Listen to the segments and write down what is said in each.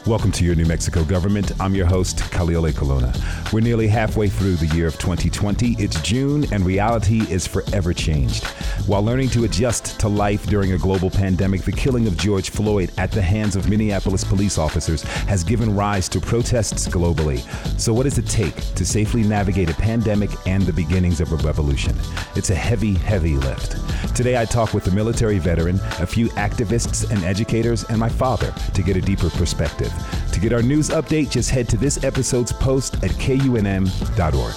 Welcome to your New Mexico government. I'm your host, Khalil A. Colonna. We're nearly halfway through the year of 2020. It's June and reality is forever changed. While learning to adjust to life during a global pandemic, the killing of George Floyd at the hands of Minneapolis police officers has given rise to protests globally. So what does it take to safely navigate a pandemic and the beginnings of a revolution? It's a heavy, heavy lift. Today I talk with a military veteran, a few activists and educators, and my father to get a deeper perspective. To get our news update, just head to this episode's post at KUNM.org.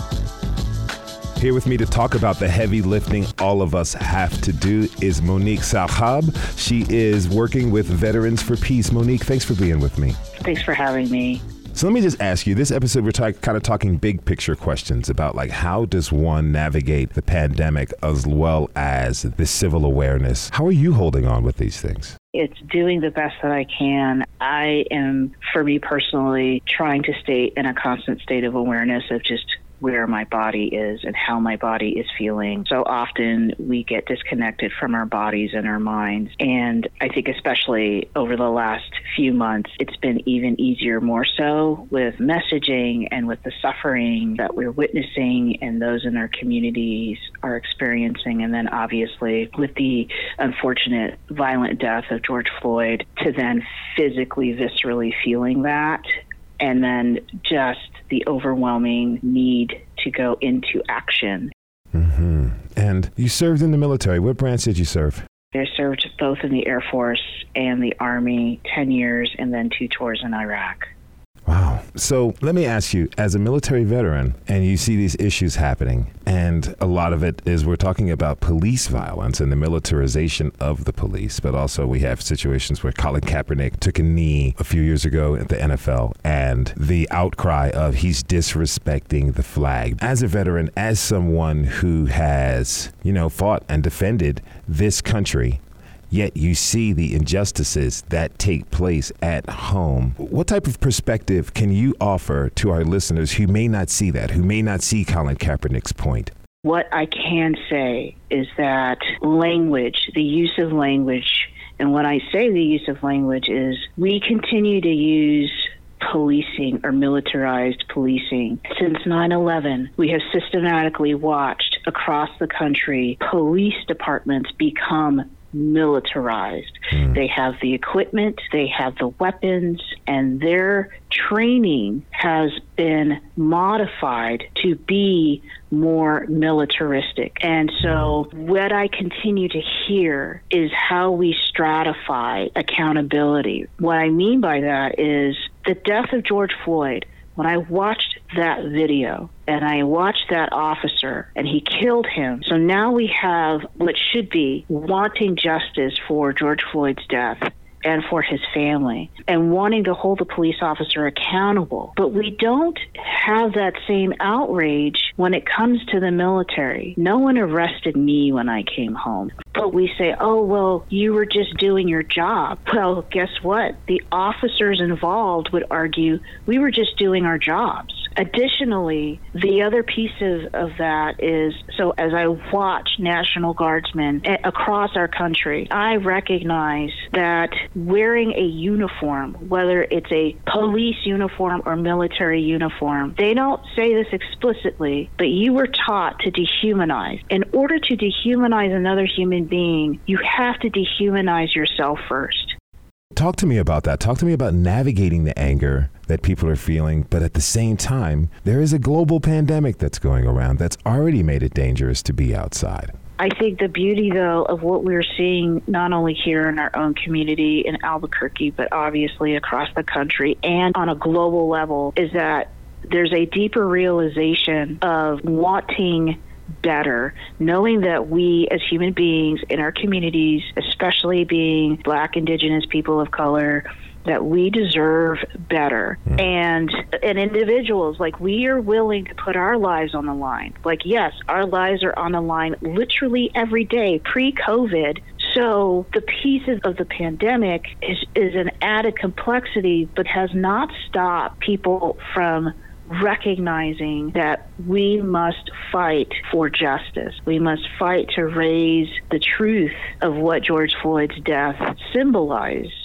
Here with me to talk about the heavy lifting all of us have to do is Monique Salhab. She is working with Veterans for Peace. Monique, thanks for being with me. Thanks for having me. So let me just ask you, this episode, we're kind of talking big picture questions about like how does one navigate the pandemic as well as the civil awareness? How are you holding on with these things? It's doing the best that I can. I am, for me personally, trying to stay in a constant state of awareness of just where my body is and how my body is feeling. So often we get disconnected from our bodies and our minds. And I think especially over the last few months, it's been even easier, more so with messaging and with the suffering that we're witnessing and those in our communities are experiencing. And then obviously with the unfortunate violent death of George Floyd, to then physically, viscerally feeling that. And then just the overwhelming need to go into action. Mm-hmm. And you served in the military. What branch did you serve? I served both in the Air Force and the Army, 10 years, and then 2 tours in Iraq. Wow. So let me ask you, as a military veteran, and you see these issues happening, and a lot of it is we're talking about police violence and the militarization of the police, but also we have situations where Colin Kaepernick took a knee a few years ago at the NFL, and the outcry of he's disrespecting the flag. As a veteran, as someone who has, fought and defended this country, yet you see the injustices that take place at home. What type of perspective can you offer to our listeners who may not see that, who may not see Colin Kaepernick's point? What I can say is that language, the use of language, and when I say the use of language is we continue to use policing or militarized policing. Since 9/11, we have systematically watched across the country police departments become militarized. They have the equipment, they have the weapons, and their training has been modified to be more militaristic. And so what I continue to hear is how we stratify accountability. What I mean by that is the death of George Floyd. When I watched that video and I watched that officer and he killed him, so now we have what should be wanting justice for George Floyd's death and for his family and wanting to hold the police officer accountable. But we don't have that same outrage when it comes to the military. No one arrested me when I came home. But we say, oh, well, you were just doing your job. Well, guess what? The officers involved would argue we were just doing our jobs. Additionally, the other piece of that is, so as I watch National Guardsmen across our country, I recognize that wearing a uniform, whether it's a police uniform or military uniform, they don't say this explicitly, but you were taught to dehumanize. In order to dehumanize another human being, you have to dehumanize yourself first. Talk to me about that. Talk to me about navigating the anger that people are feeling, but at the same time, there is a global pandemic that's going around that's already made it dangerous to be outside. I think the beauty, though, of what we're seeing, not only here in our own community in Albuquerque, but obviously across the country and on a global level, is that there's a deeper realization of wanting better, knowing that we as human beings in our communities, especially being Black, Indigenous, people of color, that we deserve better. And individuals, like, we are willing to put our lives on the line. Like, yes, our lives are on the line literally every day, pre-COVID. So the pieces of the pandemic is an added complexity, but has not stopped people from recognizing that we must fight for justice. We must fight to raise the truth of what George Floyd's death symbolized.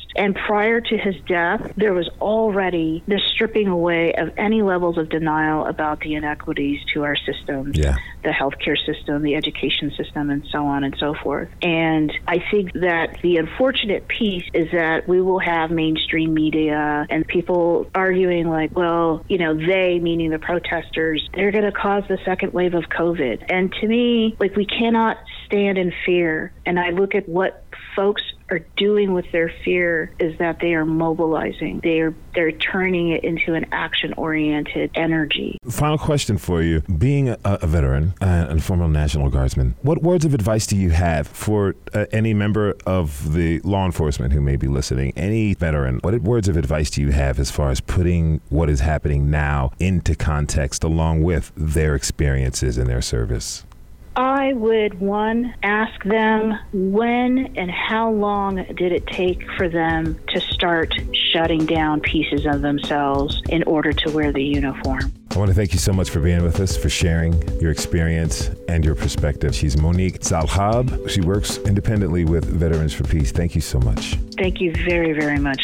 And prior to his death, there was already the stripping away of any levels of denial about the inequities to our systems, the healthcare system, the education system, and so on and so forth. And I think that the unfortunate piece is that we will have mainstream media and people arguing like, well, you know, they, meaning the protesters, they're going to cause the second wave of COVID. And to me, like, we cannot stand in fear. And I look at what folks are doing with their fear is that they are mobilizing. They're turning it into an action-oriented energy. Final question for you. Being a veteran and former National Guardsman, what words of advice do you have for any member of the law enforcement who may be listening, any veteran? What words of advice do you have as far as putting what is happening now into context along with their experiences in their service? I would, one, ask them when and how long did it take for them to start shutting down pieces of themselves in order to wear the uniform. I want to thank you so much for being with us, for sharing your experience and your perspective. She's Monique Zalhab. She works independently with Veterans for Peace. Thank you so much. Thank you very, very much.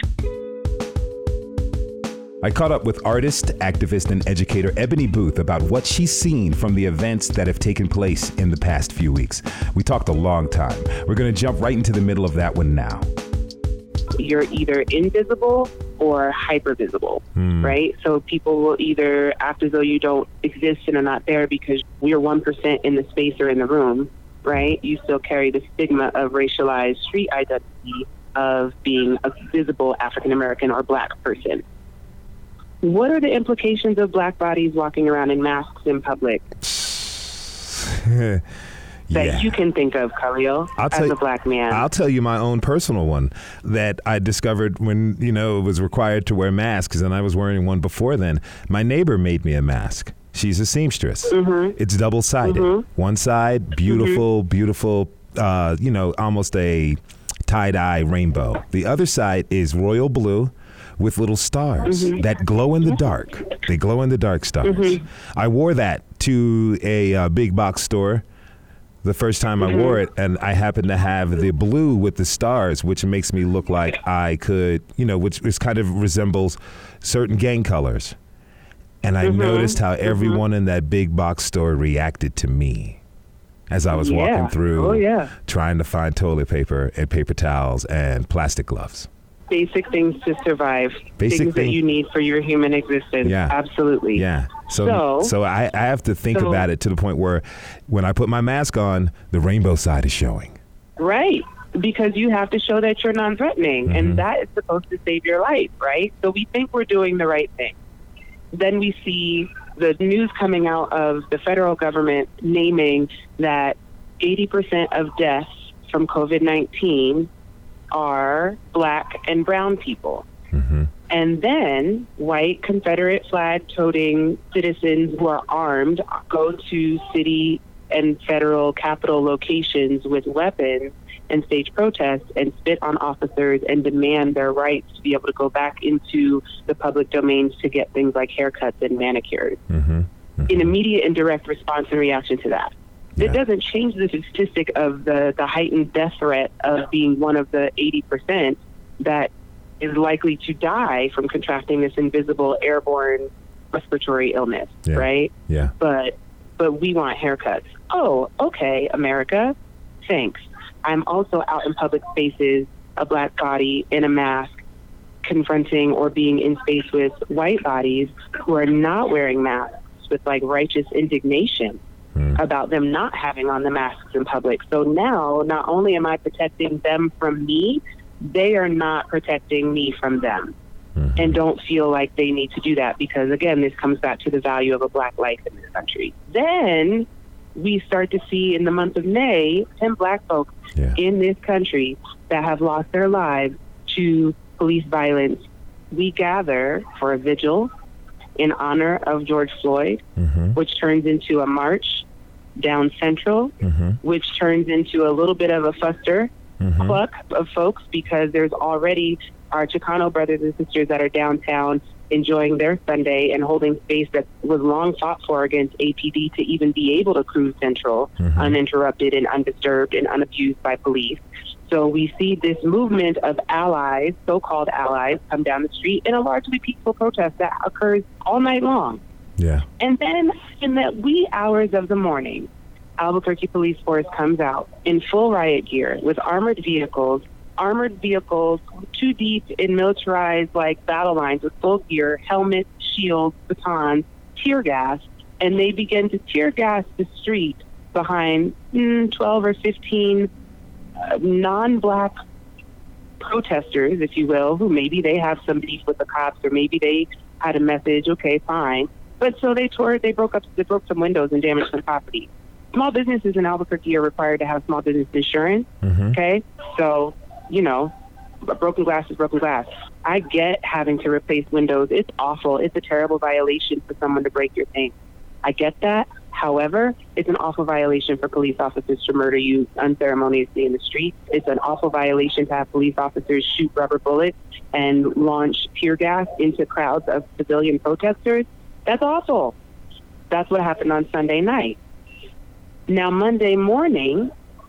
I caught up with artist, activist, and educator Ebony Booth about what she's seen from the events that have taken place in the past few weeks. We talked a long time. We're going to jump right into the middle of that one now. You're either invisible or hypervisible, right? So people will either act as though you don't exist and are not there because you're 1% in the space or in the room, right? You still carry the stigma of racialized street identity of being a visible African-American or Black person. What are the implications of Black bodies walking around in masks in public that you can think of, Khalil, as a Black man? I'll tell you my own personal one that I discovered when, it was required to wear masks, and I was wearing one before then. My neighbor made me a mask. She's a seamstress. It's double-sided. One side, beautiful, almost a tie-dye rainbow. The other side is royal blue with little stars that glow in the dark. They glow in the dark stars. I wore that to a big box store the first time I wore it, and I happened to have the blue with the stars, which makes me look like I could, which kind of resembles certain gang colors. And I noticed how everyone in that big box store reacted to me as I was walking through trying to find toilet paper and paper towels and plastic gloves. Basic things to survive. Things that you need for your human existence. Yeah. Absolutely. Yeah. So I have to think about it to the point where when I put my mask on, the rainbow side is showing. Right. Because you have to show that you're non-threatening. And that is supposed to save your life, right? So we think we're doing the right thing. Then we see the news coming out of the federal government naming that 80% of deaths from COVID-19 are Black and brown people. And then white Confederate flag-toting citizens who are armed go to city and federal capital locations with weapons and stage protests and spit on officers and demand their rights to be able to go back into the public domains to get things like haircuts and manicures. In immediate and direct response and reaction to that. It doesn't change the statistic of the heightened death threat of being one of the 80% that is likely to die from contracting this invisible airborne respiratory illness, right? Yeah. But we want haircuts. Oh, okay, America, thanks. I'm also out in public spaces, a Black body in a mask, confronting or being in space with white bodies who are not wearing masks with like righteous indignation about them not having on the masks in public. So now, not only am I protecting them from me, they are not protecting me from them and don't feel like they need to do that because, again, this comes back to the value of a Black life in this country. Then we start to see in the month of May 10 Black folks in this country that have lost their lives to police violence. We gather for a vigil in honor of George Floyd, which turns into a march down Central, which turns into a little bit of a fuster cluck of folks because there's already our Chicano brothers and sisters that are downtown enjoying their Sunday and holding space that was long fought for against APD to even be able to cruise Central uninterrupted and undisturbed and unabused by police. So we see this movement of allies, so-called allies, come down the street in a largely peaceful protest that occurs all night long. Yeah. And then in the wee hours of the morning, Albuquerque Police Force comes out in full riot gear with armored vehicles too deep in militarized battle lines with full gear, helmets, shields, batons, tear gas, and they begin to tear gas the street behind 12 or 15 non-black protesters, if you will, who maybe they have some beef with the cops or maybe they had a message, okay, fine. But so they broke some windows and damaged some property. Small businesses in Albuquerque are required to have small business insurance, okay? So, broken glass is broken glass. I get having to replace windows. It's awful. It's a terrible violation for someone to break your thing. I get that. However, it's an awful violation for police officers to murder you unceremoniously in the street. It's an awful violation to have police officers shoot rubber bullets and launch tear gas into crowds of civilian protesters. That's awful. That's what happened on Sunday night. Now, Monday morning,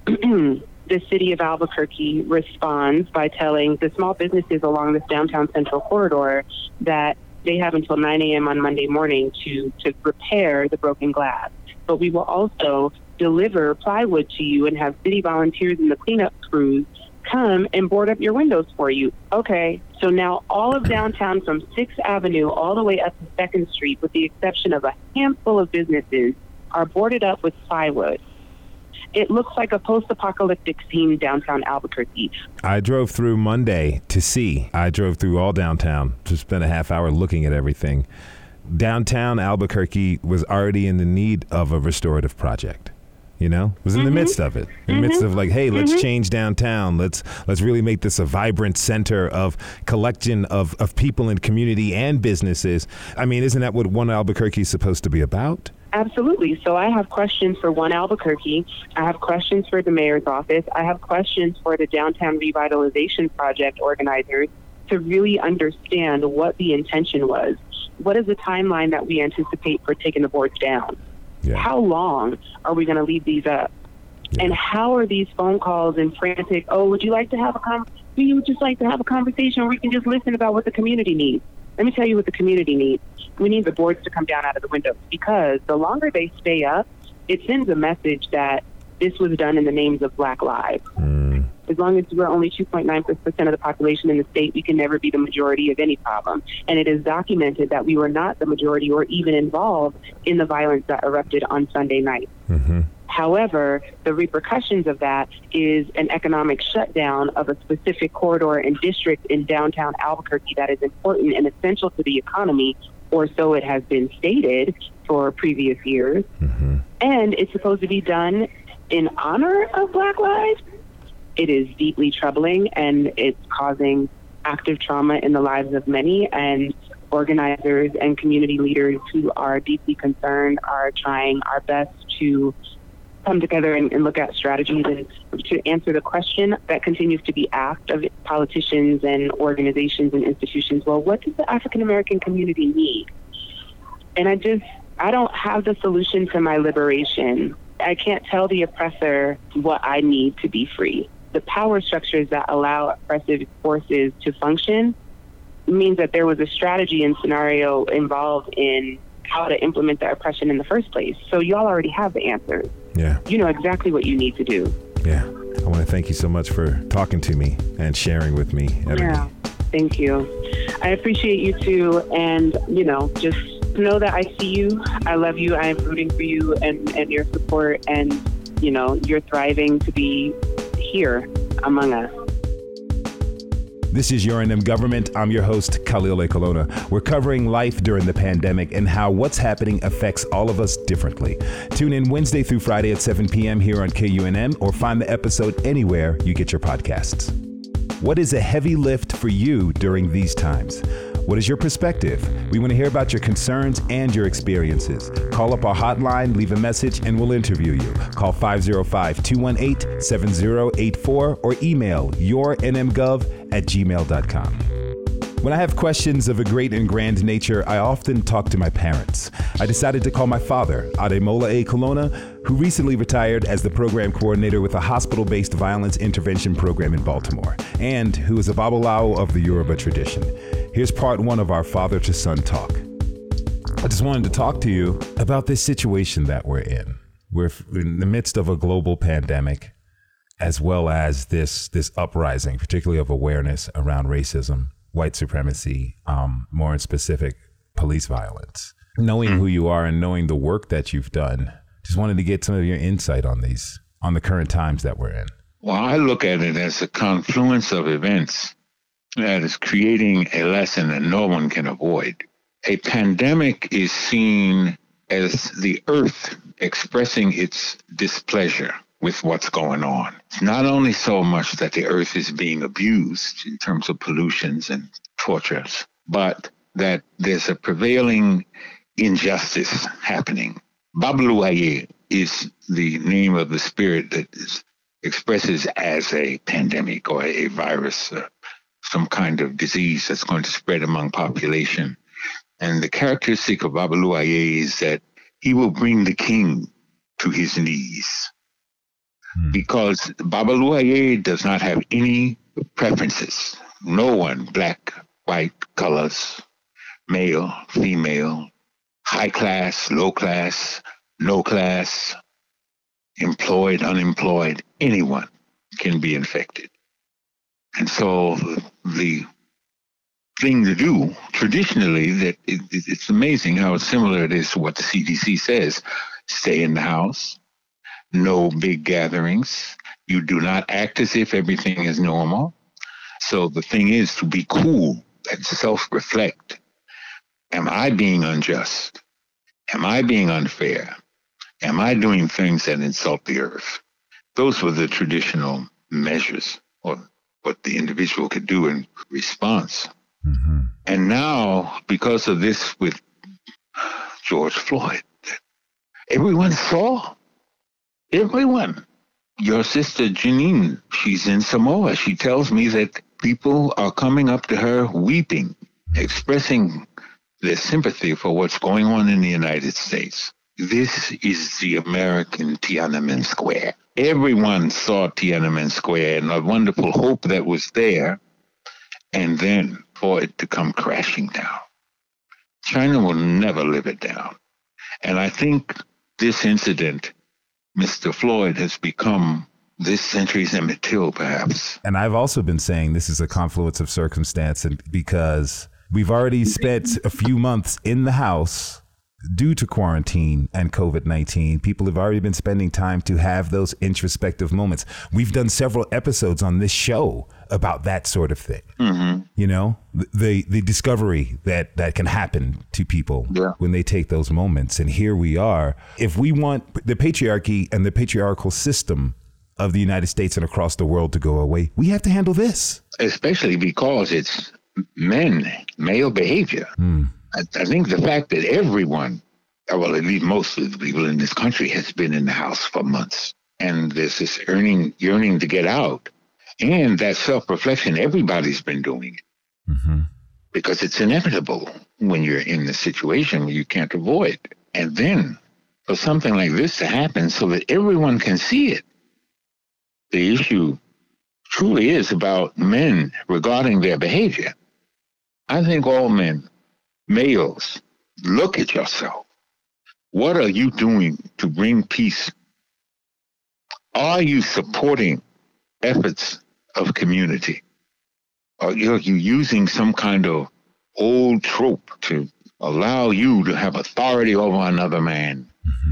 the city of Albuquerque responds by telling the small businesses along this downtown central corridor that they have until 9 a.m. on Monday morning to repair the broken glass. But we will also deliver plywood to you and have city volunteers and the cleanup crews come and board up your windows for you. Okay, so now all of downtown from 6th Avenue all the way up to 2nd Street, with the exception of a handful of businesses, are boarded up with plywood. It looks like a post-apocalyptic scene downtown Albuquerque. I drove through Monday to see. I drove through all downtown to spend a half hour looking at everything. Downtown Albuquerque was already in the need of a restorative project. Was in the midst of it, in the midst of hey, let's change downtown. Let's really make this a vibrant center of collection of people and community and businesses. I mean, isn't that what One Albuquerque is supposed to be about? Absolutely. So I have questions for One Albuquerque. I have questions for the mayor's office. I have questions for the Downtown Revitalization Project organizers to really understand what the intention was. What is the timeline that we anticipate for taking the boards down? Yeah. How long are we going to leave these up? Yeah. And how are these phone calls and frantic, would you like to have we would just like to have a conversation where we can just listen about what the community needs? Let me tell you what the community needs. We need the boards to come down out of the windows, because the longer they stay up, it sends a message that this was done in the names of Black lives. As long as we're only 2.9% of the population in the state, we can never be the majority of any problem. And it is documented that we were not the majority or even involved in the violence that erupted on Sunday night. However, the repercussions of that is an economic shutdown of a specific corridor and district in downtown Albuquerque that is important and essential to the economy, or so it has been stated for previous years. And it's supposed to be done in honor of Black lives. It is deeply troubling, and it's causing active trauma in the lives of many, and organizers and community leaders who are deeply concerned are trying our best to come together and look at strategies and to answer the question that continues to be asked of politicians and organizations and institutions. Well, what does the African American community need? And I don't have the solution to my liberation. I can't tell the oppressor what I need to be free. The power structures that allow oppressive forces to function means that there was a strategy and scenario involved in how to implement the oppression in the first place. So y'all already have the answers. Yeah. You know exactly what you need to do. Yeah. I want to thank you so much for talking to me and sharing with me. Yeah. Thank you. I appreciate you too. And, just know that I see you. I love you. I am rooting for you and your support. And, you're thriving to be here among us. This is Your NM Government. I'm your host, Khalil A. Colonna. We're covering life during the pandemic and how what's happening affects all of us differently. Tune in Wednesday through Friday at 7 p.m. here on KUNM, or find the episode anywhere you get your podcasts. What is a heavy lift for you during these times? What is your perspective? We want to hear about your concerns and your experiences. Call up our hotline, leave a message, and we'll interview you. Call 505-218-7084 or email yournmgov@gmail.com. When I have questions of a great and grand nature, I often talk to my parents. I decided to call my father, Ademola A. Colonna, who recently retired as the program coordinator with a hospital-based violence intervention program in Baltimore, and who is a Babalawo of the Yoruba tradition. Here's part one of our father-to-son talk. I just wanted to talk to you about this situation that we're in. We're in the midst of a global pandemic, as well as this uprising, particularly of awareness around racism, white supremacy, more in specific, police violence. Knowing who you are and knowing the work that you've done, just wanted to get some of your insight on the current times that we're in. Well, I look at it as a confluence of events that is creating a lesson that no one can avoid. A pandemic is seen as the earth expressing its displeasure with what's going on. It's not only so much that the earth is being abused in terms of pollutions and tortures, but that there's a prevailing injustice happening. Babalawo is the name of the spirit that expresses as a pandemic or a virus, some kind of disease that's going to spread among population. And the characteristic of Babalawo is that he will bring the king to his knees. Because Babalawo does not have any preferences. No one, black, white, colors, male, female, high class, low class, no class, employed, unemployed, anyone can be infected. And so the thing to do traditionally, that it's amazing how similar it is to what the CDC says. Stay in the house. No big gatherings. You do not act as if everything is normal. So the thing is to be cool and self-reflect. Am I being unjust? Am I being unfair? Am I doing things that insult the earth? Those were the traditional measures, or what the individual could do in response. Mm-hmm. And now, because of this with George Floyd, everyone saw. Everyone. Your sister Janine, she's in Samoa. She tells me that people are coming up to her weeping, expressing their sympathy for what's going on in the United States. This is the American Tiananmen Square. Everyone saw Tiananmen Square and the wonderful hope that was there, and then for it to come crashing down. China will never live it down. And I think this incident, Mr. Floyd, has become this century's Emmett Till, perhaps. And I've also been saying this is a confluence of circumstance, and because we've already spent a few months in the house due to quarantine and COVID-19. People have already been spending time to have those introspective moments. We've done several episodes on this show about that sort of thing. Mm-hmm. You know, the discovery that can happen to people when they take those moments. And here we are. If we want the patriarchy and the patriarchal system of the United States and across the world to go away, we have to handle this. Especially because it's male behavior. I think the fact that everyone, well, at least most of the people in this country, has been in the house for months, and there's this yearning to get out, and that self-reflection, everybody's been doing it, because it's inevitable when you're in the situation where you can't avoid. And then for something like this to happen so that everyone can see it, the issue truly is about men regarding their behavior. I think all men, males, look at yourself. What are you doing to bring peace? Are you supporting efforts of community? Or are you using some kind of old trope to allow you to have authority over another man?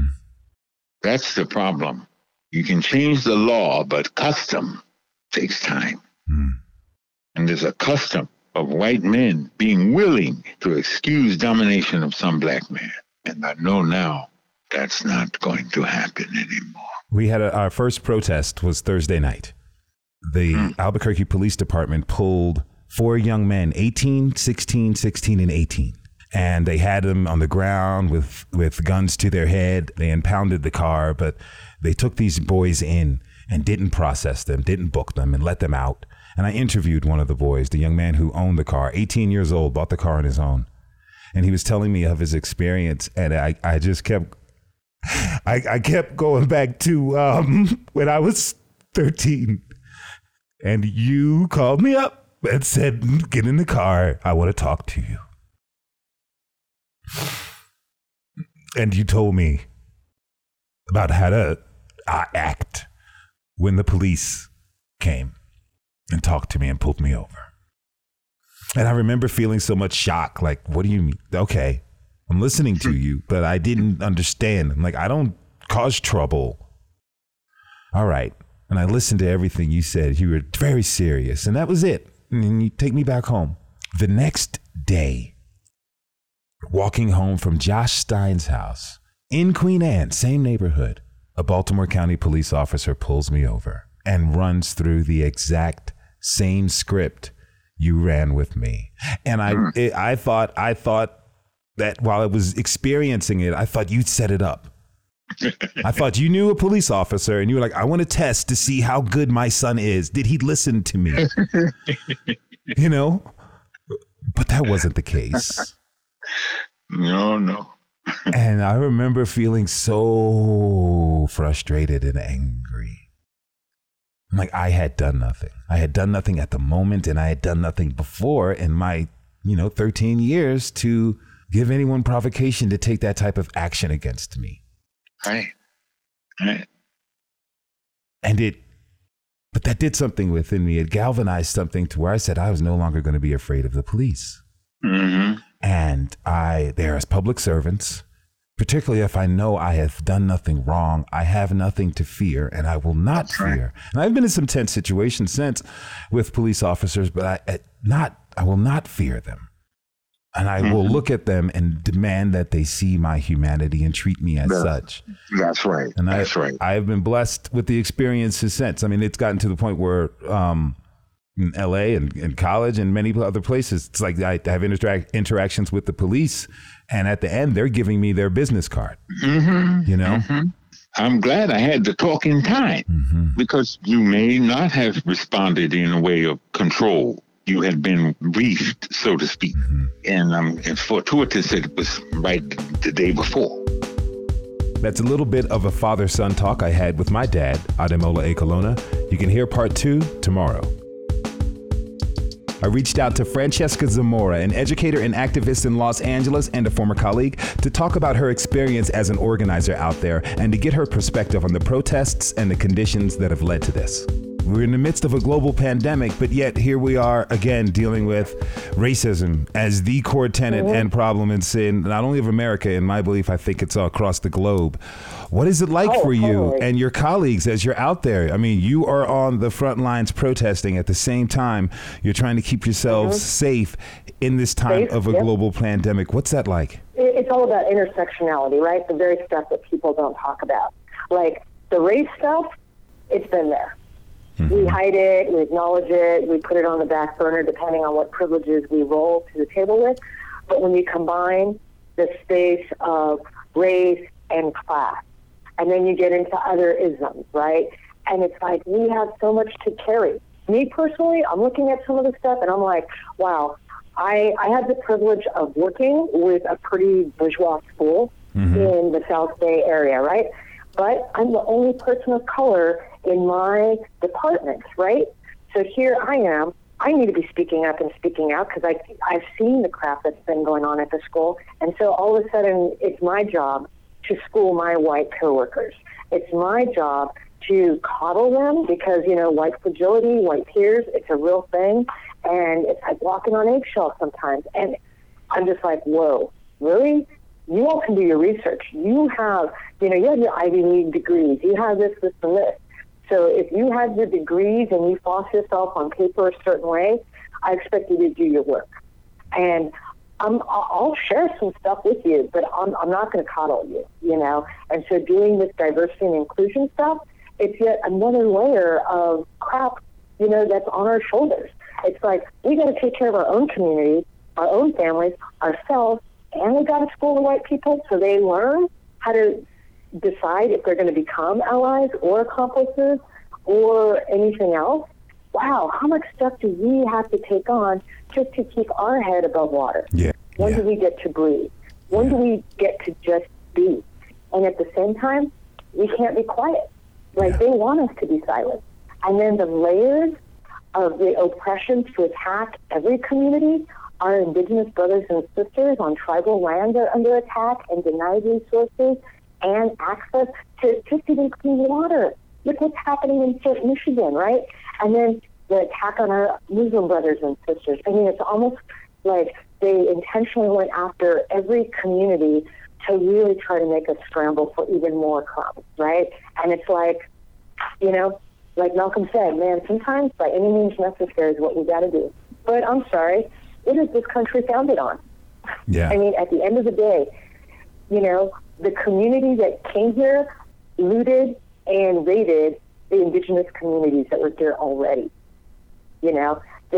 That's the problem. You can change the law, but custom takes time. And there's a custom of white men being willing to excuse domination of some black man. And I know now that's not going to happen anymore. We had our first protest was Thursday night. The Albuquerque Police Department pulled 4 young men, 18, 16, 16, and 18. And they had them on the ground with guns to their head. They impounded the car, but they took these boys in and didn't process them, didn't book them, and let them out. And I interviewed one of the boys, the young man who owned the car, 18 years old, bought the car on his own. And he was telling me of his experience. And I just kept, I kept going back to when I was 13. And you called me up and said, get in the car. I want to talk to you. And you told me about how to act when the police came and talked to me and pulled me over. And I remember feeling so much shock. Like, what do you mean? Okay, I'm listening to you, but I didn't understand. I'm like, I don't cause trouble. All right. And I listened to everything you said. You were very serious. And that was it. And then you take me back home. The next day, walking home from Josh Stein's house in Queen Anne, same neighborhood, a Baltimore County police officer pulls me over and runs through the exact same script you ran with me. And I thought that while I was experiencing it, I thought you'd set it up. I thought you knew a police officer and you were like, I want to test to see how good my son is. Did he listen to me? You know, but that wasn't the case. No. And I remember feeling so frustrated and angry. I'm like, I had done nothing. I had done nothing at the moment, and I had done nothing before in my, 13 years to give anyone provocation to take that type of action against me. Right. But that did something within me. It galvanized something to where I said I was no longer going to be afraid of the police. Mm-hmm. And there as public servants, particularly if I know I have done nothing wrong, I have nothing to fear and I will not fear. And I've been in some tense situations since with police officers, but I will not fear them. And I will look at them and demand that they see my humanity and treat me as such. That's right. And that's right. I have been blessed with the experiences since. I mean, it's gotten to the point where in LA and in college and many other places, it's like I have interactions with the police, and at the end, they're giving me their business card. Mm-hmm. Mm-hmm. I'm glad I had to talk in time because you may not have responded in a way of control. You had been briefed, so to speak. And it's fortuitous that it was right the day before. That's a little bit of a father-son talk I had with my dad, Ademola Ekolona. You can hear part 2 tomorrow. I reached out to Francesca Zamora, an educator and activist in Los Angeles and a former colleague, to talk about her experience as an organizer out there and to get her perspective on the protests and the conditions that have led to this. We're in the midst of a global pandemic, but yet here we are again dealing with racism as the core tenet and problem and sin, not only of America, in my belief, I think it's across the globe. What is it like for you and your colleagues as you're out there? I mean, you are on the front lines protesting at the same time. You're trying to keep yourselves safe in this time of a global pandemic. What's that like? It's all about intersectionality, right? The very stuff that people don't talk about. Like the race stuff, it's been there. We hide it, we acknowledge it, we put it on the back burner depending on what privileges we roll to the table with. But when you combine the space of race and class, and then you get into other isms, right? And it's like we have so much to carry. Me personally, I'm looking at some of the stuff and I'm like, wow, I had the privilege of working with a pretty bourgeois school in the South Bay area, right? But I'm the only person of color in my department, right? So here I am. I need to be speaking up and speaking out because I've seen the crap that's been going on at the school. And so all of a sudden, it's my job to school my white coworkers. It's my job to coddle them because, white fragility, white tears, it's a real thing. And it's like walking on eggshells sometimes. And I'm just like, whoa, really? You all can do your research. You have your Ivy League degrees. You have this, and this. So if you have your degrees and you floss yourself on paper a certain way, I expect you to do your work. And I'll share some stuff with you, but I'm not going to coddle you, And so doing this diversity and inclusion stuff, it's yet another layer of crap, that's on our shoulders. It's like we got to take care of our own community, our own families, ourselves, and we got to school the white people so they learn how to decide if they're going to become allies or accomplices or anything else. wow, how much stuff do we have to take on just to keep our head above water? Yeah. When do we get to breathe? When do we get to just be? And at the same time, we can't be quiet. Like, they want us to be silent. And then the layers of the oppression to attack every community, our indigenous brothers and sisters on tribal land are under attack and denied resources and access to just even clean water. Look what's happening in Flint, Michigan, right? And then the attack on our Muslim brothers and sisters. I mean, it's almost like they intentionally went after every community to really try to make us scramble for even more crumbs, right? And it's like, you know, like Malcolm said, man, sometimes by any means necessary is what we got to do. But I'm sorry, what is this country founded on? Yeah. I mean, at the end of the day, you know, the community that came here looted and raided the indigenous communities that were here already. You know,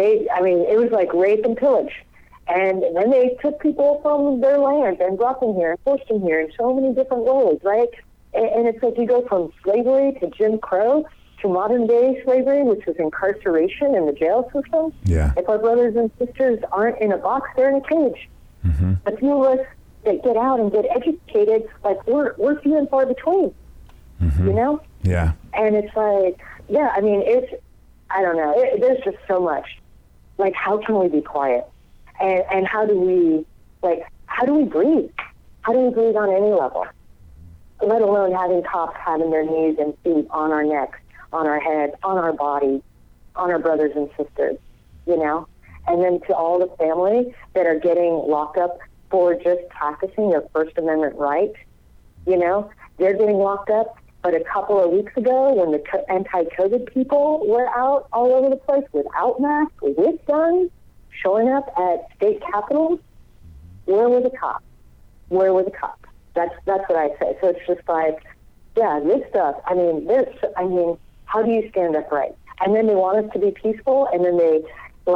it was like rape and pillage. And then they took people from their land and brought them here and forced them here in so many different ways, right? And it's like you go from slavery to Jim Crow to modern day slavery, which is incarceration in the jail system. Yeah. If our brothers and sisters aren't in a box, they're in a cage. Mm-hmm. A few of us that get out and get educated, like we're few and far between, you know? Yeah. And it's like, yeah, I mean, I don't know. There's just so much. Like, how can we be quiet? And how do we breathe? How do we breathe on any level? Let alone having cops having their knees and feet on our necks, on our heads, on our body, on our brothers and sisters, you know? And then to all the family that are getting locked up for just practicing their First Amendment right, you know? They're getting locked up. But a couple of weeks ago, when the anti-COVID people were out all over the place without masks, with guns, showing up at state capitals, where were the cops? Where were the cops? That's what I say. So it's just like, yeah, this stuff. I mean, how do you stand up right? And then they want us to be peaceful, and then they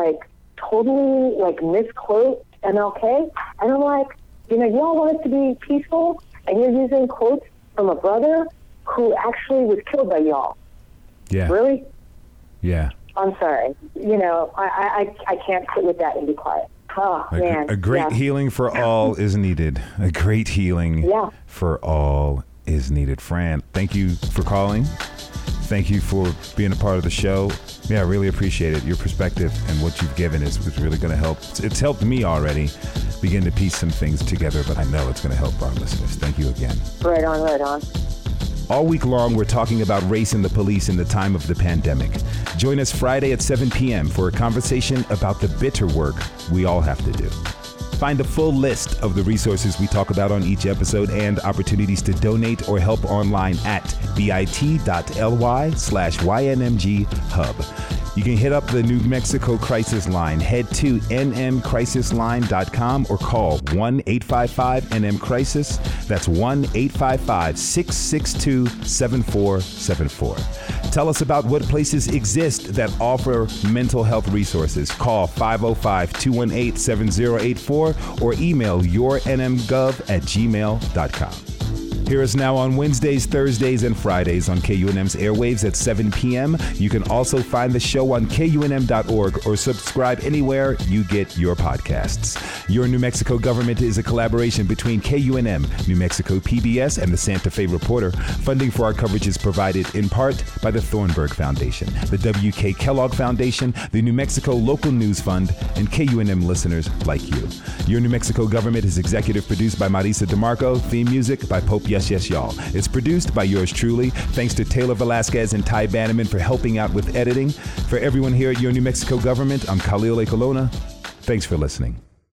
totally misquote MLK. And I'm like, you know, y'all want us to be peaceful, and you're using quotes from a brother who actually was killed by y'all. Yeah. Really? Yeah. I'm sorry. You know, I can't sit with that and be quiet. Oh, man. A great healing for all is needed. A great healing for all is needed. Fran, thank you for calling. Thank you for being a part of the show. Yeah, I really appreciate it. Your perspective and what you've given is really going to help. It's helped me already begin to piece some things together, but I know it's going to help our listeners. Thank you again. Right on, right on. All week long, we're talking about race and the police in the time of the pandemic. Join us Friday at 7 p.m. for a conversation about the bitter work we all have to do. Find a full list of the resources we talk about on each episode and opportunities to donate or help online at bit.ly/YNMG Hub. You can hit up the New Mexico Crisis Line. Head to nmcrisisline.com or call 1-855-NM-CRISIS. That's 1-855-662-7474. Tell us about what places exist that offer mental health resources. Call 505-218-7084 or email yournmgov@gmail.com. Hear us now on Wednesdays, Thursdays, and Fridays on KUNM's airwaves at 7 p.m. You can also find the show on KUNM.org or subscribe anywhere you get your podcasts. Your New Mexico Government is a collaboration between KUNM, New Mexico PBS, and the Santa Fe Reporter. Funding for our coverage is provided in part by the Thornburg Foundation, the W.K. Kellogg Foundation, the New Mexico Local News Fund, and KUNM listeners like you. Your New Mexico Government is executive produced by Marisa DeMarco, theme music by Pope Yes, Y'all. It's produced by yours truly. Thanks to Taylor Velasquez and Ty Bannerman for helping out with editing. For everyone here at Your New Mexico Government, I'm Khalil A. Colonna. Thanks for listening.